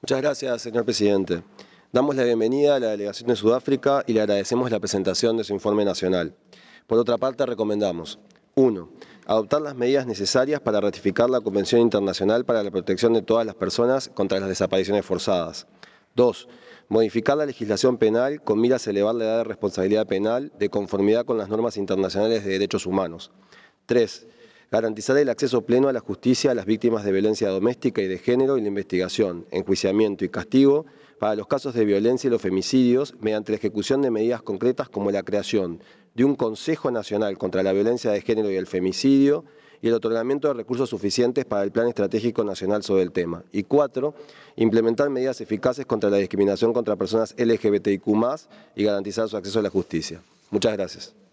Muchas gracias, señor presidente. Damos la bienvenida a la delegación de Sudáfrica y le agradecemos la presentación de su informe nacional. Por otra parte, recomendamos: 1. Adoptar las medidas necesarias para ratificar la Convención Internacional para la Protección de todas las personas contra las desapariciones forzadas. 2. Modificar la legislación penal con miras a elevar la edad de responsabilidad penal de conformidad con las normas internacionales de derechos humanos. 3. Garantizar el acceso pleno a la justicia a las víctimas de violencia doméstica y de género y la investigación, enjuiciamiento y castigo para los casos de violencia y los femicidios mediante la ejecución de medidas concretas como la creación de un Consejo Nacional contra la Violencia de Género y el Femicidio y el otorgamiento de recursos suficientes para el Plan Estratégico Nacional sobre el tema. Y 4. Implementar medidas eficaces contra la discriminación contra personas LGBTIQ+, y garantizar su acceso a la justicia. Muchas gracias.